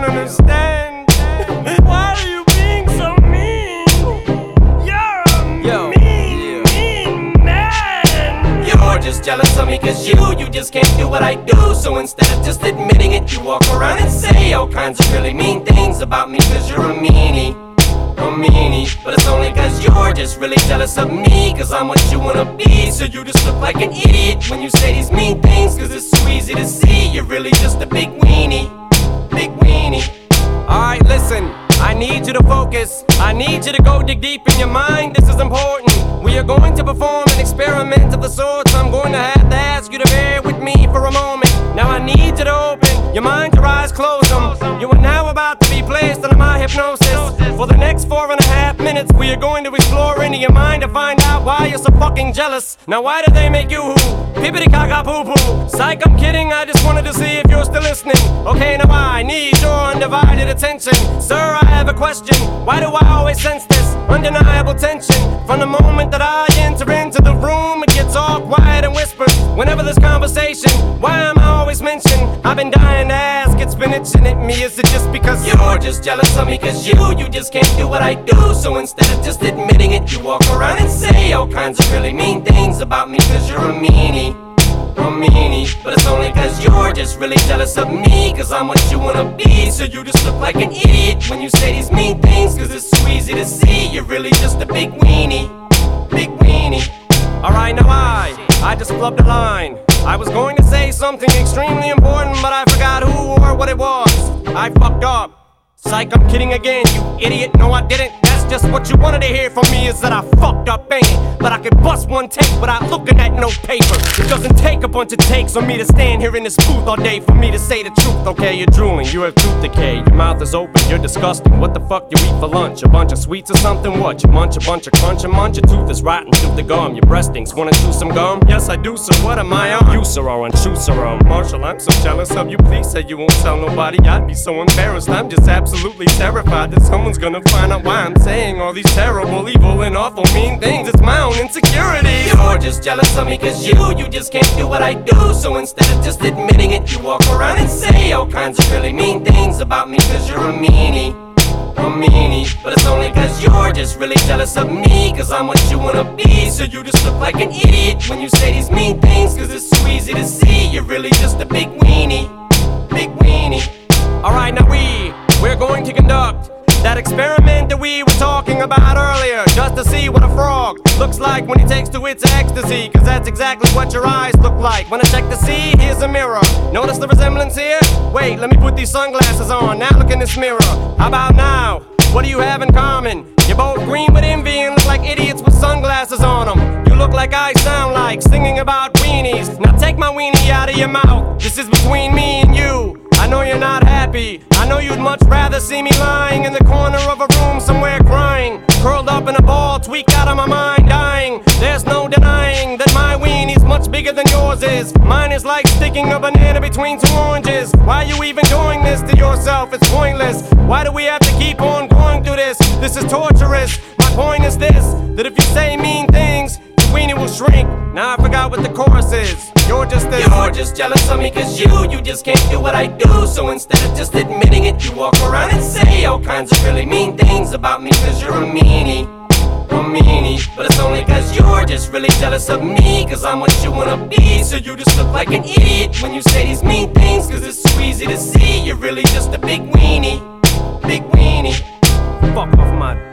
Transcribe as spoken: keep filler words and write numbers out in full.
understand. Why are you being so mean? You're a Yo, mean, yeah. mean man. You're just jealous of me cause you, you just can't do what I do. So instead of just admitting it, you walk around and say all kinds of really mean things about me cause you're a meanie, a meanie. But it's only cause you're just really jealous of me cause I'm what you wanna be. So you just look like an idiot when you say these mean things cause it's so easy to see you're really just a big weenie, big weenie. Alright, listen, I need you to focus. I need you to go dig deep in your mind, this is important. We are going to perform an experiment of the sorts. I'm going to have to ask you to bear with me for a moment. Now I need you to open your mind, your eyes, close them. You are now about to be placed under my hypnosis. For the next four and a half minutes, we are going to explore into your mind to find out why you're so fucking jealous. Now why do they make you who? Pippity caca poo poo. Psych, I'm kidding, I just wanted to see if you're still listening. Okay, now I need your undivided attention. Sir, I have a question. Why do I always sense this undeniable tension? From the moment that I enter into the room, it gets all quiet and whispers. Whenever there's conversation, why am I always mentioned? I've been dying to ask, it's been itching at me. Is it just because you're just jealous of me cause you, you just can't do what I do? So instead of just admitting it, you walk around and say all kinds of really mean things about me cause you're a meanie, a meanie. But it's only cause you're just really jealous of me cause I'm what you wanna be. So you just look like an idiot when you say these mean things cause it's so easy to see you're really just a big weenie, big weenie. Alright, now I, I just flubbed a line. I was going to say something extremely important but I forgot who or what it was. I fucked up. Psych, I'm kidding again, you idiot. No, I didn't. That's just what you wanted to hear from me, is that I fucked up, ain't it? But I could bust one take without looking at no paper. It doesn't take a bunch of takes on me to stand here in this booth all day for me to say the truth. Okay, you're drooling, you have tooth decay. Your mouth is open, you're disgusting. What the fuck you eat for lunch? A bunch of sweets or something? What? You munch a bunch of crunch and munch? Your tooth is rotten through the gum. Your breast stinks. Wanna chew some gum? Yes, I do, so what am I on? You, sir, are on true, sir, um. Marshall, I'm so jealous of you. Please say you won't tell nobody. I'd be so embarrassed. I'm just absolutely terrified that someone's gonna find out why I'm saying all these terrible, evil, and awful mean things. It's my own insecurity. You're just jealous of me cause you, you just can't do what I do. So instead of just admitting it, you walk around and say all kinds of really mean things about me cause you're a meanie, a meanie. But it's only cause you're just really jealous of me cause I'm what you wanna be. So you just look like an idiot when you say these mean things cause it's so easy to see you're really just a big weenie, big weenie. Alright, now we, we're going to conduct that experiment that we were talking about earlier, just to see what a frog looks like when he takes to its ecstasy, cause that's exactly what your eyes look like. When I check to see, here's a mirror. Notice the resemblance here? Wait, let me put these sunglasses on. Now look in this mirror. How about now? What do you have in common? You're both green with envy and look like idiots with sunglasses on them. You look like I sound like singing about weenies. Now take my weenie out of your mouth. This is between me and you. I know you're not happy. I know you'd much rather see me lying in the corner of a room somewhere crying, curled up in a ball, tweaked out of my mind, dying. There's no denying that my weenie's much bigger than yours is. Mine is like sticking a banana between two oranges. Why are you even doing this to yourself? It's pointless. Why do we have to keep on going through this? This is torturous. My point is this, that if you say mean things, your weenie will shrink. Now I forgot what the chorus is. You're just this. You're just jealous of me cause you, you just can't do what I do. So instead of just admitting it, you walk around and say all kinds of really mean things about me cause you're a meanie, a meanie. But it's only cause you're just really jealous of me cause I'm what you wanna be. So you just look like an idiot when you say these mean things cause it's so easy to see you're really just a big weenie, big weenie. Fuck off my